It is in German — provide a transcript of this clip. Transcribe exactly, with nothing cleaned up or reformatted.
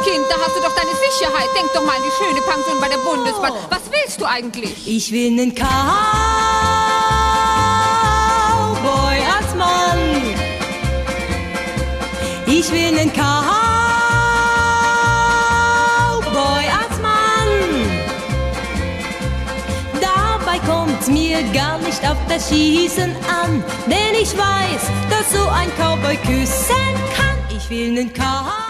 Kind, da hast du doch deine Sicherheit. Denk doch mal an die schöne Pension bei der Bundesbahn. Was willst du eigentlich? Ich will nen Cowboy als Mann. Ich will nen Cowboy als Mann. Dabei kommt's mir gar nicht auf das Schießen an, denn ich weiß, dass so ein Cowboy küssen kann. Ich will nen Cowboy